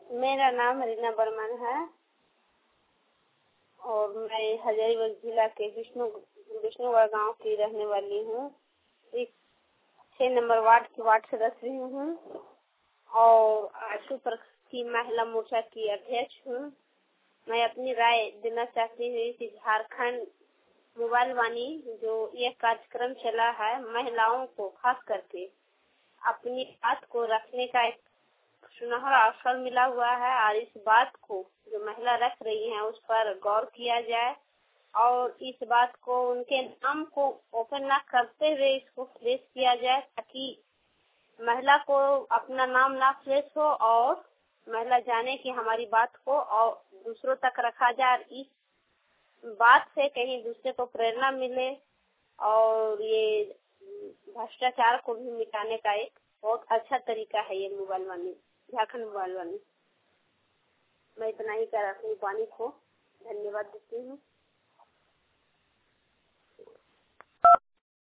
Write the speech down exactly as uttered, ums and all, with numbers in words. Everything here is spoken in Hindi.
मेरा नाम रीना बर्मन है और मैं हजारीबाग जिला के विष्णु विष्णुगढ़ गांव की रहने वाली हूँ। एक छह नंबर वार्ड की वार्ड सदस्य हूँ और आशु की महिला मोर्चा की अध्यक्ष हूँ। मैं अपनी राय देना चाहती हूँ कि झारखंड मोबाइल वाणी जो यह कार्यक्रम चला है, महिलाओं को खास करके अपनी बात को रखने का एक सुनहरा अवसर मिला हुआ है और इस बात को जो महिला रख रही हैं उस पर गौर किया जाए और इस बात को उनके नाम को ओपन न करते हुए इसको फ्लैश किया जाए ताकि महिला को अपना नाम ना फ्लैश हो और महिला जाने कि हमारी बात को और दूसरों तक रखा जाए। इस बात से कहीं दूसरे को प्रेरणा मिले और ये भ्रष्टाचार को भी मिटाने का एक बहुत अच्छा तरीका है ये मोबाइल वाणी, झारखंड मोबाइल वाणी। मैं इतना ही कर अपनी वाणी को धन्यवाद देती हूँ।